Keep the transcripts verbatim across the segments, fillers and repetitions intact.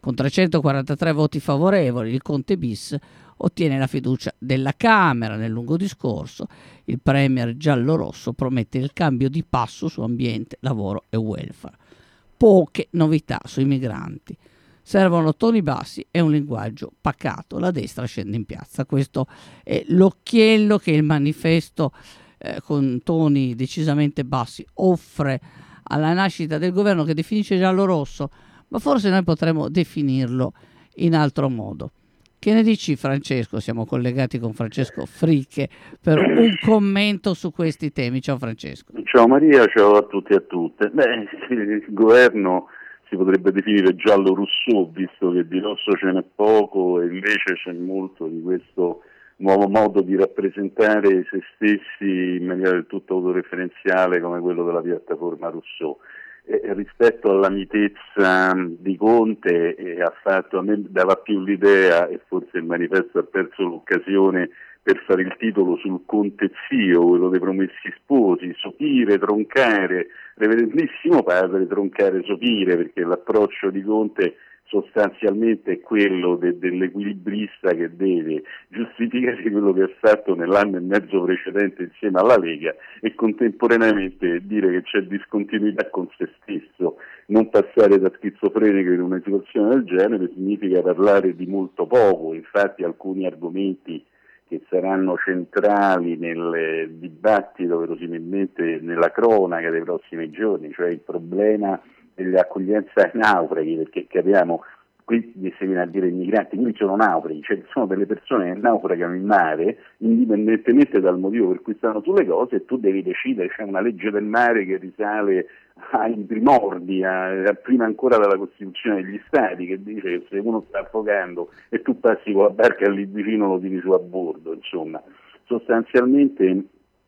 Con trecentoquarantatré voti favorevoli, il Conte bis ottiene la fiducia della Camera. Nel lungo discorso, il premier giallorosso promette il cambio di passo su ambiente, lavoro e welfare. Poche novità sui migranti. Servono toni bassi e un linguaggio pacato. La destra scende in piazza. Questo è l'occhiello che il manifesto eh, con toni decisamente bassi offre alla nascita del governo, che definisce giallo-rosso, ma forse noi potremmo definirlo in altro modo. Che ne dici, Francesco? Siamo collegati con Francesco Fricche per un commento su questi temi. Ciao Francesco. Ciao Maria, ciao a tutti e a tutte. Beh, il governo si potrebbe definire giallo-Rousseau, visto che di rosso ce n'è poco e invece c'è molto di questo nuovo modo di rappresentare se stessi in maniera del tutto autoreferenziale, come quello della piattaforma Rousseau. E rispetto alla mitezza di Conte, eh, ha fatto, a me dava più l'idea, e forse il manifesto ha perso l'occasione per fare il titolo sul Conte zio, quello dei Promessi Sposi, sopire, troncare, reverendissimo padre, troncare, sopire, perché l'approccio di Conte sostanzialmente è quello de- dell'equilibrista che deve giustificare quello che ha fatto nell'anno e mezzo precedente insieme alla Lega e contemporaneamente dire che c'è discontinuità con se stesso. Non passare da schizofrenico in una situazione del genere significa parlare di molto poco. Infatti alcuni argomenti che saranno centrali nel dibattito, verosimilmente nella cronaca dei prossimi giorni, cioè il problema dell'accoglienza ai naufraghi, perché capiamo, qui si viene a dire immigranti, quindi sono naufraghi, cioè sono delle persone che naufragano in mare, indipendentemente dal motivo per cui stanno sulle cose, e tu devi decidere, c'è una legge del mare che risale ai primordi, a, a prima ancora della Costituzione degli Stati, che dice che se uno sta affogando e tu passi con la barca lì vicino lo tiri su a bordo, insomma, sostanzialmente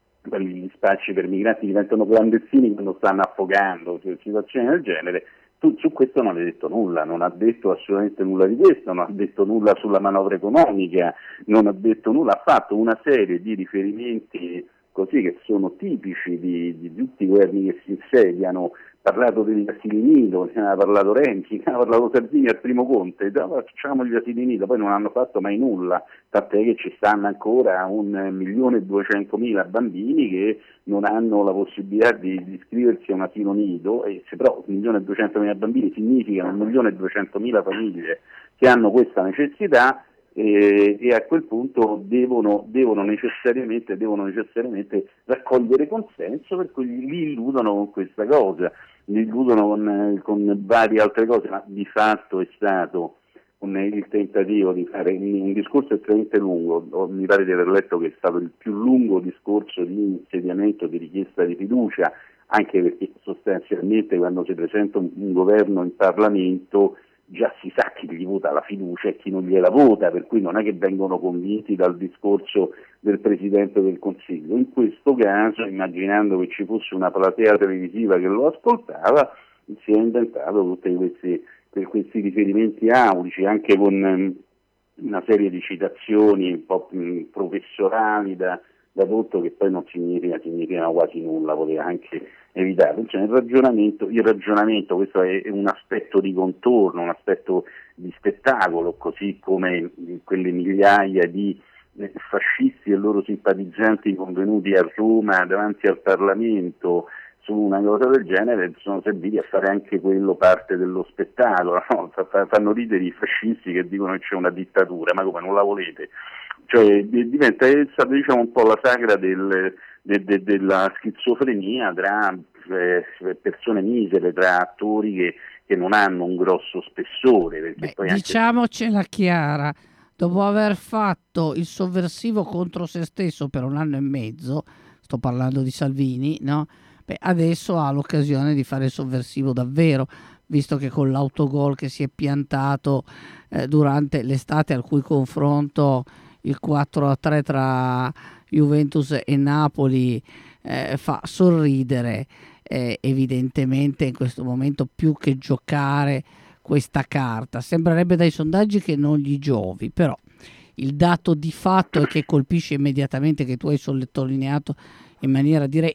gli spacci per migranti diventano clandestini quando stanno affogando, cioè, situazioni del genere. Tu su questo non hai detto nulla, non ha detto assolutamente nulla di questo, non ha detto nulla sulla manovra economica, non ha detto nulla, ha fatto una serie di riferimenti così che sono tipici di, di tutti i governi che si insediano. Ha parlato degli asili nido, ne ha parlato Renzi, ne ha parlato Salvini al primo Conte, facciamo gli asili nido, poi non hanno fatto mai nulla, tant'è che ci stanno ancora un milione e duecentomila bambini che non hanno la possibilità di, di iscriversi a un asilo nido, e se però un milione e duecentomila bambini significano un milione e duecentomila famiglie che hanno questa necessità, e, e a quel punto devono, devono, necessariamente, devono necessariamente raccogliere consenso, per cui li illudono con questa cosa, li illudono con, con varie altre cose, ma di fatto è stato un, il tentativo di fare un discorso estremamente lungo. Mi pare di aver letto che è stato il più lungo discorso di insediamento, di richiesta di fiducia, anche perché sostanzialmente quando si presenta un, un governo in Parlamento già si sa chi gli vota la fiducia e chi non gliela vota, per cui non è che vengono convinti dal discorso del Presidente del Consiglio. In questo caso, immaginando che ci fosse una platea televisiva che lo ascoltava, si è inventato tutti questi, questi riferimenti aulici, anche con una serie di citazioni un po' professionali da, da tutto, che poi non significa, significano quasi nulla, poteva anche evitare. Cioè, il ragionamento, il ragionamento, questo è un aspetto di contorno, un aspetto di spettacolo, così come quelle migliaia di fascisti e loro simpatizzanti convenuti a Roma davanti al Parlamento su una cosa del genere sono serviti a fare anche quello parte dello spettacolo, no? Fanno ridere i fascisti che dicono che c'è una dittatura, ma come, non la volete? Cioè diventa, è stata, diciamo, un po' la sagra del, de, de, della schizofrenia tra eh, persone misere, tra attori che, che non hanno un grosso spessore. Perché Beh, poi diciamocela anche... chiara, dopo aver fatto il sovversivo contro se stesso per un anno e mezzo, sto parlando di Salvini, no? Beh, adesso ha l'occasione di fare il sovversivo davvero, visto che con l'autogol che si è piantato eh, durante l'estate, al cui confronto il quattro a tre tra Juventus e Napoli eh, fa sorridere, eh, evidentemente in questo momento più che giocare questa carta. Sembrerebbe dai sondaggi che non gli giovi, però il dato di fatto è che colpisce immediatamente, che tu hai sottolineato in maniera direi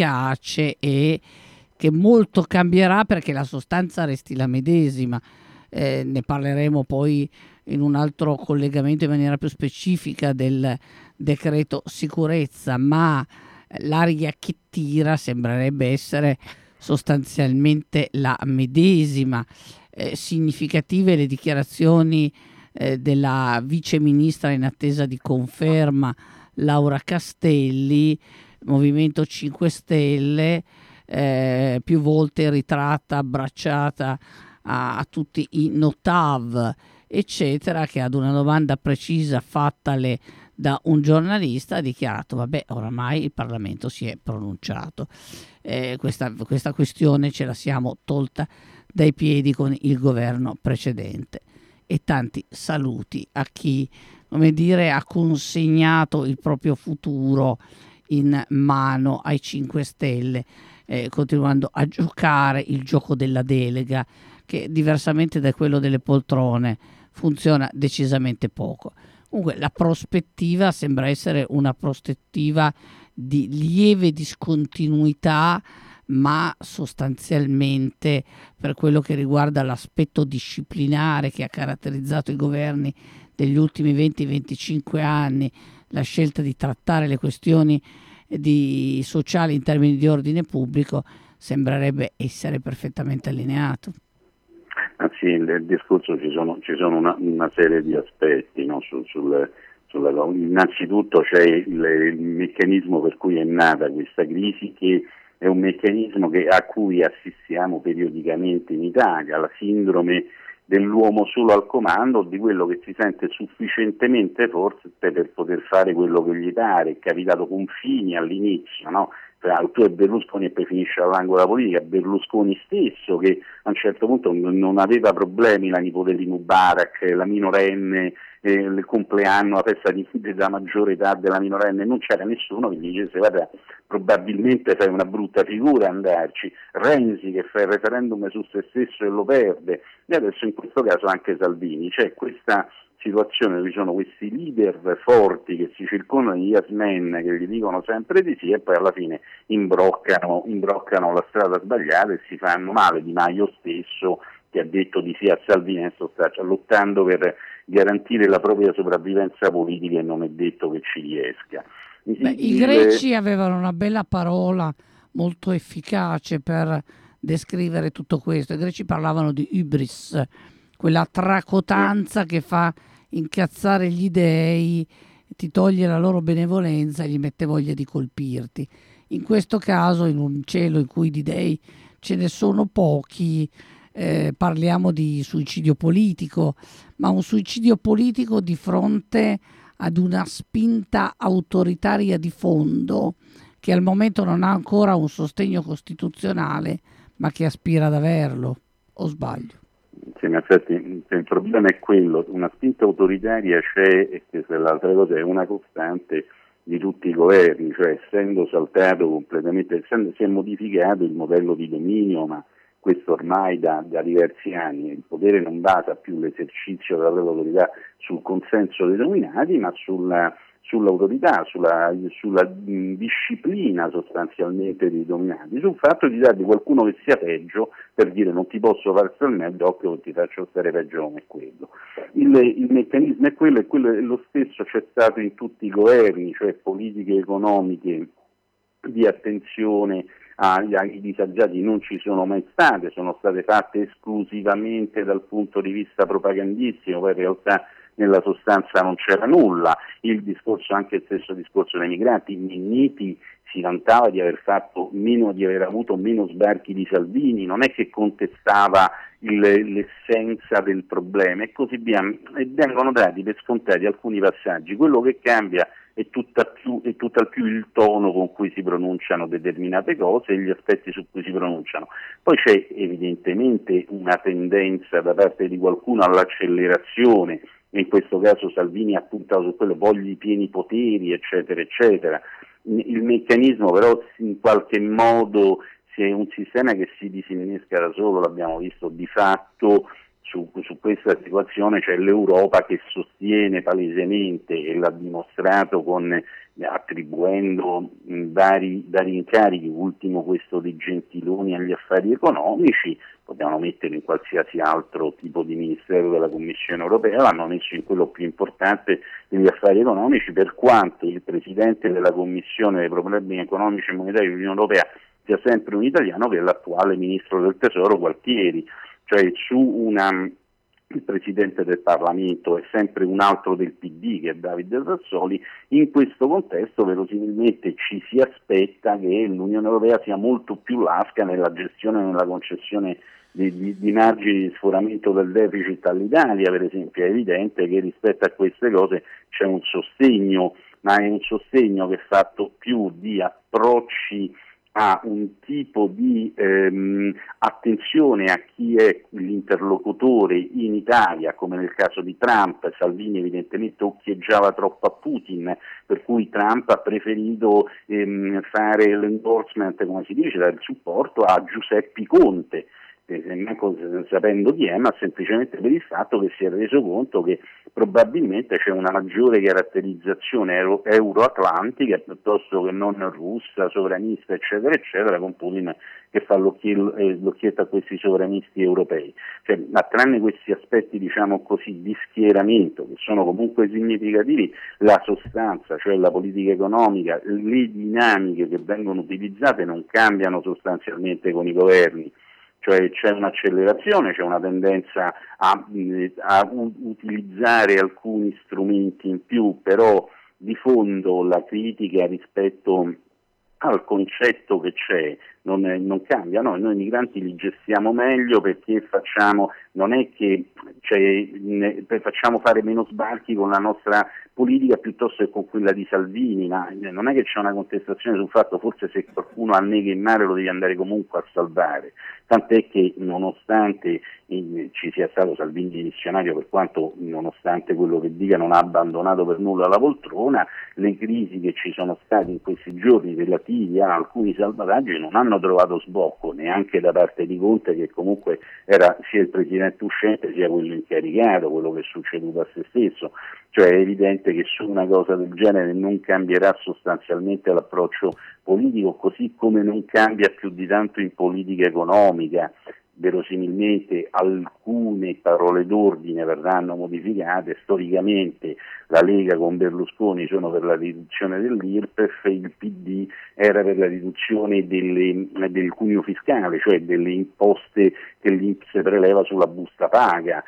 efficace, e che molto cambierà perché la sostanza resti la medesima. eh, ne parleremo poi in un altro collegamento in maniera più specifica del decreto sicurezza, ma l'aria che tira sembrerebbe essere sostanzialmente la medesima. Eh, significative le dichiarazioni eh, della vice ministra in attesa di conferma Laura Castelli, Movimento cinque Stelle, eh, più volte ritratta, abbracciata a, a tutti i Notav, eccetera, che ad una domanda precisa fattale da un giornalista ha dichiarato: vabbè, oramai il Parlamento si è pronunciato, eh, questa, questa questione ce la siamo tolta dai piedi con il governo precedente. E tanti saluti a chi, come dire, ha consegnato il proprio futuro in mano ai cinque Stelle, eh, continuando a giocare il gioco della delega, che diversamente da quello delle poltrone funziona decisamente poco. Comunque la prospettiva sembra essere una prospettiva di lieve discontinuità, ma sostanzialmente, per quello che riguarda l'aspetto disciplinare che ha caratterizzato i governi degli ultimi venti venticinque anni, la scelta di trattare le questioni di sociali in termini di ordine pubblico, sembrerebbe essere perfettamente allineato. Ah, sì, nel discorso ci sono, ci sono una, una serie di aspetti, no? Sul, sul, sulla, innanzitutto c'è il, il meccanismo per cui è nata questa crisi, che è un meccanismo che, a cui assistiamo periodicamente in Italia, la sindrome dell'uomo solo al comando, di quello che si sente sufficientemente forte per poter fare quello che gli pare. È capitato con Fini all'inizio, no? Tu e Berlusconi, e poi finisce all'angolo della politica. Berlusconi stesso, che a un certo punto non aveva problemi, la nipote di Mubarak, la minorenne, eh, il compleanno, la festa di, della maggiore età della minorenne, non c'era nessuno che gli dicesse: guarda, probabilmente fai una brutta figura andarci. Renzi che fa il referendum su se stesso e lo perde, e adesso in questo caso anche Salvini. C'è questa situazione dove ci sono questi leader forti che si circondano di yes men, che gli dicono sempre di sì, e poi alla fine imbroccano, imbroccano la strada sbagliata e si fanno male. Di Maio stesso, che ha detto di sì a Salvini, adesso sta lottando per garantire la propria sopravvivenza politica e non è detto che ci riesca. Beh, i greci avevano una bella parola molto efficace per descrivere tutto questo. I greci parlavano di hybris, quella tracotanza che fa incazzare gli dei, ti toglie la loro benevolenza e gli mette voglia di colpirti. In questo caso, in un cielo in cui di dei ce ne sono pochi, eh, parliamo di suicidio politico, ma un suicidio politico di fronte ad una spinta autoritaria di fondo che al momento non ha ancora un sostegno costituzionale, ma che aspira ad averlo. O sbaglio? Sì, in effetti il problema è quello: una spinta autoritaria c'è, e questa è l'altra cosa, è una costante di tutti i governi, cioè essendo saltato completamente, essendo, si è modificato il modello di dominio, ma questo ormai da, da diversi anni. Il potere non basa più l'esercizio della propria autorità sul consenso dei dominati, ma sulla, sull'autorità, sulla, sulla mh, disciplina sostanzialmente dei dominati, sul fatto di dargli qualcuno che sia peggio, per dire: non ti posso far stare meglio, occhio che ti faccio stare peggio come quello. Il, il meccanismo è quello, e quello è lo stesso c'è stato in tutti i governi, cioè politiche economiche di attenzione agli, ai disagiati non ci sono mai state, sono state fatte esclusivamente dal punto di vista propagandistico, poi in realtà nella sostanza non c'era nulla. Il discorso, anche il stesso discorso dei migranti, Minniti si vantava di aver fatto meno, di aver avuto meno sbarchi di Salvini, non è che contestava il, l'essenza del problema e così via, e vengono dati per scontati alcuni passaggi. Quello che cambia è tutta più, è tutt'al più il tono con cui si pronunciano determinate cose e gli aspetti su cui si pronunciano. Poi c'è evidentemente una tendenza da parte di qualcuno all'accelerazione, in questo caso Salvini ha puntato su quello: voglio i pieni poteri, eccetera, eccetera. Il meccanismo però in qualche modo è un sistema che si disinnesca da solo, l'abbiamo visto di fatto su, su questa situazione c'è l'Europa che sostiene palesemente, e l'ha dimostrato con attribuendo mh, vari, vari incarichi, ultimo questo di Gentiloni agli affari economici, potevano mettere in qualsiasi altro tipo di ministero della Commissione europea, l'hanno messo in quello più importante degli affari economici, per quanto il Presidente della Commissione dei problemi economici e monetari dell'Unione Europea sia sempre un italiano, che è l'attuale Ministro del Tesoro Gualtieri, cioè su una... il Presidente del Parlamento è sempre un altro del P D, che è Davide Sassoli. In questo contesto verosimilmente ci si aspetta che l'Unione Europea sia molto più lasca nella gestione e nella concessione di, di, di margini di sforamento del deficit all'Italia, per esempio. È evidente che rispetto a queste cose c'è un sostegno, ma è un sostegno che è fatto più di approcci a un tipo di ehm, attenzione a chi è l'interlocutore in Italia, come nel caso di Trump. Salvini evidentemente occhieggiava troppo a Putin, per cui Trump ha preferito ehm, fare l'endorsement, come si dice, dare il supporto a Giuseppe Conte, neanche sapendo chi è, ma semplicemente per il fatto che si è reso conto che probabilmente c'è una maggiore caratterizzazione euro- euroatlantica piuttosto che non russa, sovranista, eccetera, eccetera, con Putin che fa l'occhietto, eh, l'occhietto a questi sovranisti europei. Cioè, ma tranne questi aspetti, diciamo così, di schieramento, che sono comunque significativi, la sostanza, cioè la politica economica, le dinamiche che vengono utilizzate non cambiano sostanzialmente con i governi. Cioè c'è un'accelerazione, c'è una tendenza a, a utilizzare alcuni strumenti in più, però di fondo la critica rispetto al concetto che c'è non, è, non cambia. Noi, noi migranti li gestiamo meglio perché facciamo, non è che cioè, ne, facciamo fare meno sbarchi con la nostra politica piuttosto che con quella di Salvini, ma non è che c'è una contestazione sul fatto forse se qualcuno annega in mare lo devi andare comunque a salvare, tant'è che nonostante in, ci sia stato Salvini dimissionario, per quanto nonostante quello che dica non ha abbandonato per nulla la poltrona, le crisi che ci sono state in questi giorni relativi a alcuni salvataggi non hanno trovato sbocco neanche da parte di Conte, che comunque era sia il presidente uscente sia quello incaricato, quello che è succeduto a se stesso. Cioè è evidente che su una cosa del genere non cambierà sostanzialmente l'approccio politico, così come non cambia più di tanto in politica economica. Verosimilmente alcune parole d'ordine verranno modificate. Storicamente la Lega con Berlusconi sono per la riduzione dell'I R P E F, il P D era per la riduzione delle, del cuneo fiscale, cioè delle imposte che l'I N P S preleva sulla busta paga.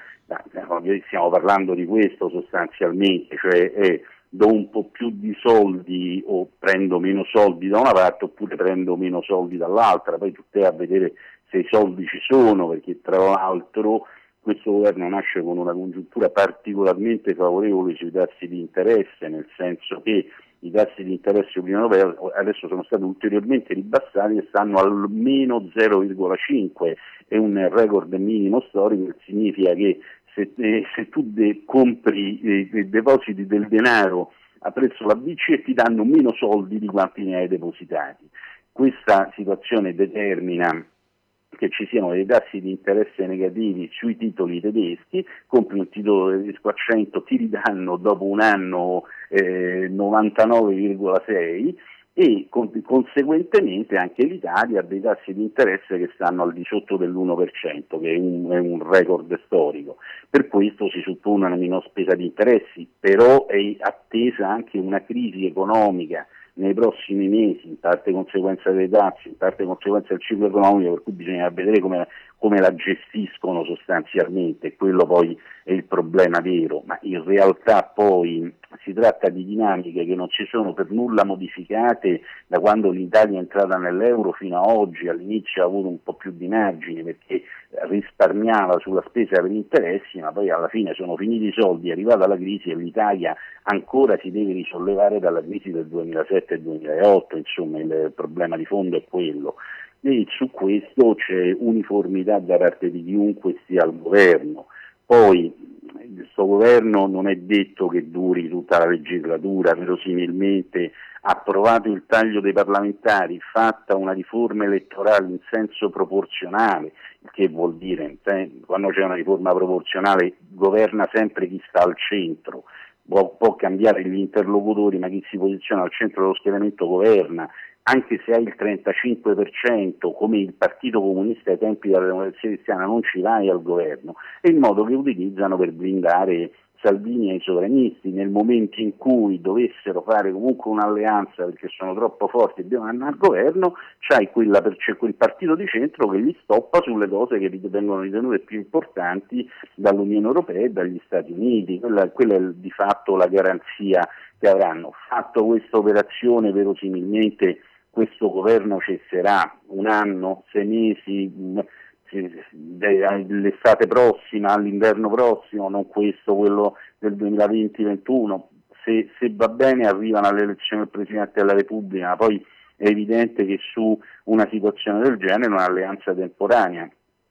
Stiamo parlando di questo sostanzialmente, cioè è do un po' più di soldi o prendo meno soldi da una parte oppure prendo meno soldi dall'altra, poi tutte a vedere se i soldi ci sono, perché tra l'altro questo governo nasce con una congiuntura particolarmente favorevole sui tassi di interesse, nel senso che i tassi di interesse dell'Unione Europea adesso sono stati ulteriormente ribassati e stanno al meno zero virgola cinque, è un record minimo storico, che significa che se, eh, se tu de- compri eh, eh, depositi del denaro a prezzo la B C E ti danno meno soldi di quanti ne hai depositati. Questa situazione determina che ci siano dei tassi di interesse negativi sui titoli tedeschi, compri un titolo tedesco a cento, ti ridanno dopo un anno eh, novantanove virgola sei e con, conseguentemente anche l'Italia ha dei tassi di interesse che stanno al di sotto dell'uno per cento, che è un, è un record storico. Per questo si suppone una minor spesa di interessi, però è attesa anche una crisi economica nei prossimi mesi, in parte conseguenza dei tassi, in parte conseguenza del ciclo economico, per cui bisogna vedere come, come la gestiscono sostanzialmente, quello poi è il problema vero, ma in realtà poi si tratta di dinamiche che non si sono per nulla modificate da quando l'Italia è entrata nell'euro fino a oggi. All'inizio ha avuto un po' più di margine perché risparmiava sulla spesa per interessi, ma poi alla fine sono finiti i soldi, è arrivata la crisi e l'Italia ancora si deve risollevare dalla crisi del duemilasette e duemilaotto, insomma il problema di fondo è quello. E su questo c'è uniformità da parte di chiunque stia al governo. Poi questo governo non è detto che duri tutta la legislatura, verosimilmente approvato il taglio dei parlamentari, fatta una riforma elettorale in senso proporzionale, il che vuol dire, quando c'è una riforma proporzionale governa sempre chi sta al centro, può, può cambiare gli interlocutori, ma chi si posiziona al centro dello schieramento governa, anche se hai il trentacinque per cento come il Partito Comunista ai tempi della Democrazia Cristiana non ci vai al governo, è il modo che utilizzano per blindare Salvini e i sovranisti. Nel momento in cui dovessero fare comunque un'alleanza perché sono troppo forti e devono andare al governo, c'hai quella, c'è quel partito di centro che li stoppa sulle cose che vengono ritenute più importanti dall'Unione Europea e dagli Stati Uniti. Quella, quella è di fatto la garanzia che avranno. Fatto questa operazione, verosimilmente questo governo cesserà un anno, sei mesi, l'estate prossima, all'inverno prossimo, non questo, quello del duemilaventi ventuno. Se, se va bene arrivano alle elezioni del Presidente della Repubblica, ma poi è evidente che su una situazione del genere un'alleanza temporanea.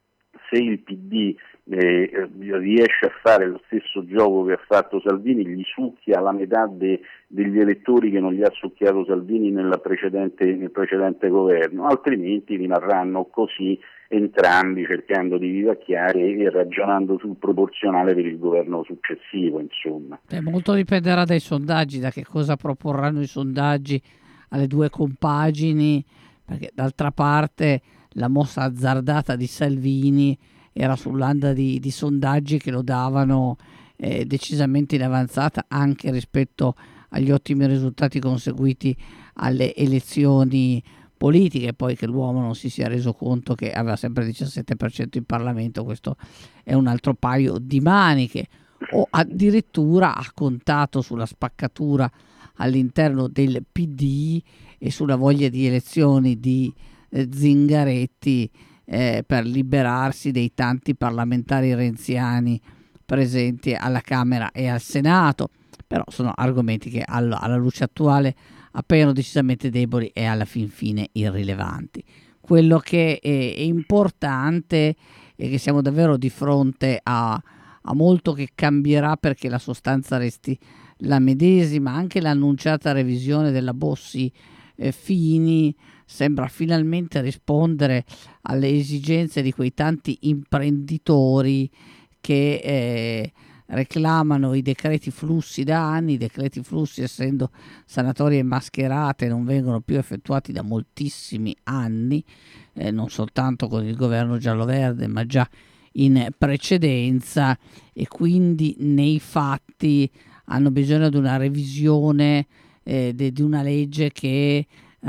Se il P D eh, riesce a fare lo stesso gioco che ha fatto Salvini, gli succhia la metà de, degli elettori che non gli ha succhiato Salvini nella precedente, nel precedente governo, altrimenti rimarranno così entrambi cercando di vivacchiare e ragionando sul proporzionale per il governo successivo, insomma. Eh, molto dipenderà dai sondaggi, da che cosa proporranno i sondaggi alle due compagini, perché d'altra parte la mossa azzardata di Salvini era sull'anda di, di sondaggi che lo davano eh, decisamente in avanzata anche rispetto agli ottimi risultati conseguiti alle elezioni politiche. Poi che l'uomo non si sia reso conto che aveva sempre il diciassette per cento in Parlamento, questo è un altro paio di maniche, o addirittura ha contato sulla spaccatura all'interno del P D e sulla voglia di elezioni di eh, Zingaretti eh, per liberarsi dei tanti parlamentari renziani presenti alla Camera e al Senato. Però sono argomenti che alla, alla luce attuale appaiono decisamente deboli e alla fin fine irrilevanti. Quello che è, è importante è che siamo davvero di fronte a, a molto che cambierà, perché la sostanza resti la medesima. Anche l'annunciata revisione della Bossi eh, Fini sembra finalmente rispondere alle esigenze di quei tanti imprenditori che eh, reclamano i decreti flussi da anni. I decreti flussi, essendo sanatorie mascherate, non vengono più effettuati da moltissimi anni, eh, non soltanto con il governo giallo-verde ma già in precedenza, e quindi nei fatti hanno bisogno di una revisione eh, de, di una legge che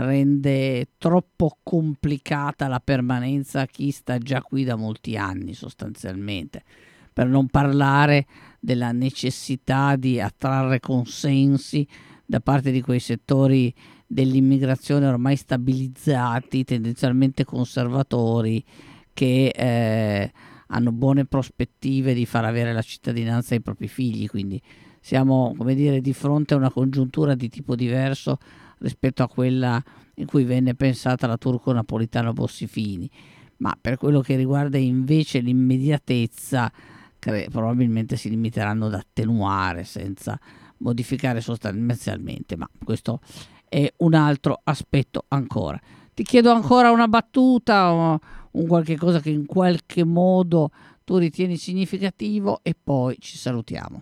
rende troppo complicata la permanenza a chi sta già qui da molti anni sostanzialmente, per non parlare della necessità di attrarre consensi da parte di quei settori dell'immigrazione ormai stabilizzati, tendenzialmente conservatori, che eh, hanno buone prospettive di far avere la cittadinanza ai propri figli. Quindi siamo, come dire, di fronte a una congiuntura di tipo diverso rispetto a quella in cui venne pensata la Turco-Napolitano Bossi-Fini. Ma per quello che riguarda invece l'immediatezza, cre- probabilmente si limiteranno ad attenuare senza modificare sostanzialmente, ma questo è un altro aspetto ancora. Ti chiedo ancora una battuta o un qualche cosa che in qualche modo tu ritieni significativo e poi ci salutiamo.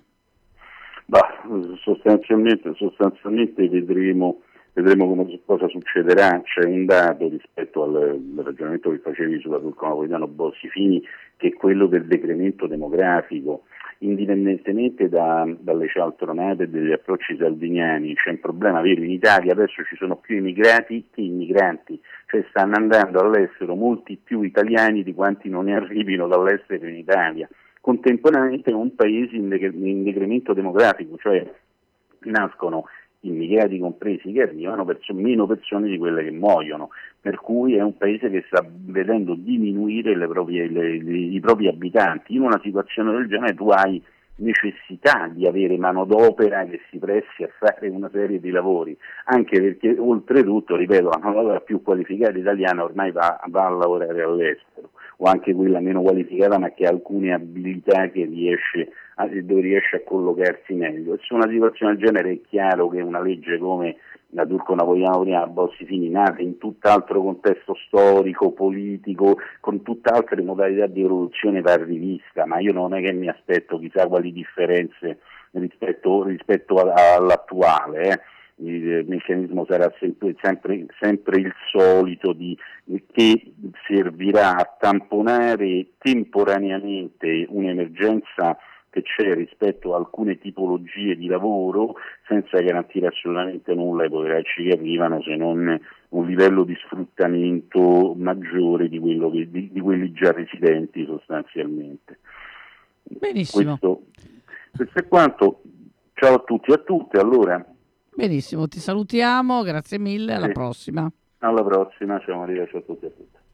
Bah, sostanzialmente, sostanzialmente vedremo, vedremo come, cosa succederà. C'è un dato rispetto al, al ragionamento che facevi sulla Turco-Napolitano Bossi-Fini, che è quello del decremento demografico. Indipendentemente da, dalle cialtronate e degli approcci salviniani, c'è un problema vero in Italia: adesso ci sono più immigrati che immigranti, cioè stanno andando all'estero molti più italiani di quanti non ne arrivino dall'estero in Italia. Contemporaneamente è un paese in, de- in decremento demografico, cioè nascono immigrati compresi che arrivano, perso- meno persone di quelle che muoiono, per cui è un paese che sta vedendo diminuire le proprie, le, le, i propri abitanti. In una situazione del genere tu hai necessità di avere manodopera che si presti a fare una serie di lavori, anche perché oltretutto, ripeto, la manodopera più qualificata italiana ormai va, va a lavorare all'estero. o anche quella meno qualificata, ma che ha alcune abilità che riesce a, dove riesce a collocarsi meglio. E su una situazione del genere è chiaro che una legge come la turco-napoletana prima Bossi-Fini, nata in tutt'altro contesto storico, politico, con tutt'altre modalità di evoluzione, va rivista, ma io non è che mi aspetto chissà quali differenze rispetto, rispetto a, all'attuale. Eh. Il meccanismo sarà sempre, sempre, sempre il solito, di, che servirà a tamponare temporaneamente un'emergenza che c'è rispetto a alcune tipologie di lavoro, senza garantire assolutamente nulla ai poveracci che arrivano, se non un livello di sfruttamento maggiore di, quello che, di, di quelli già residenti sostanzialmente. Benissimo. Questo, questo è quanto. Ciao a tutti e a tutte, allora. Benissimo, ti salutiamo, grazie mille, alla sì. prossima. Alla prossima, ciao Maria, ciao a tutti e a tutte.